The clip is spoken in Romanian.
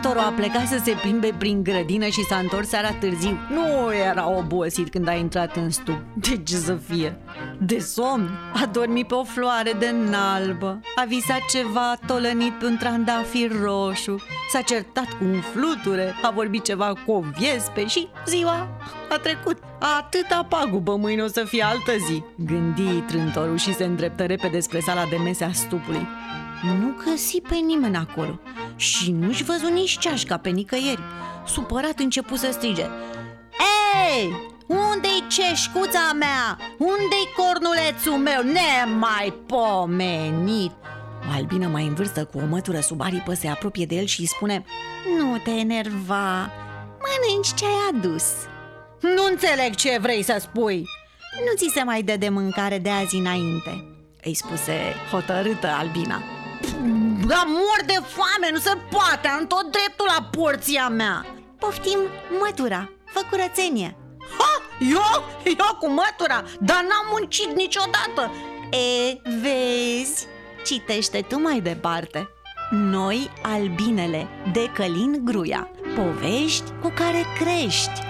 Toro a plecat să se plimbe prin grădină și s-a întors seara târziu. Nu era obosit când a intrat în stup. De ce să fie? De somn. A dormit pe o floare de nalbă. A visat ceva tolănit pe un trandafir roșu. S-a certat cu un fluture. A vorbit ceva cu o viespe și ziua a trecut. Atâta pagubă, mâine o să fie altă zi, gândi trântorul și se îndreptă repede spre sala de mese a stupului. Nu găsi pe nimeni acolo și nu-și văzu nici ceașca pe nicăieri. Supărat începu să strige: Ei, unde-i ceșcuța mea? Unde-i cornulețul meu? Nemaipomenit! O albină mai în vârstă cu o mătură sub aripă se apropie de el și îi spune: Nu te enerva, mănânci ce ai adus. Nu înțeleg ce vrei să spui. Nu ți se mai dă de mâncare de azi înainte, îi spuse hotărâtă albina. Da, mor de foame, nu se poate, am tot dreptul la porția mea. Poftim, mătura, fă curățenie. Ha, eu cu mătura, dar n-am muncit niciodată. Vezi, citește tu mai departe. Noi, albinele, de Călin Gruia. Povești cu care crești.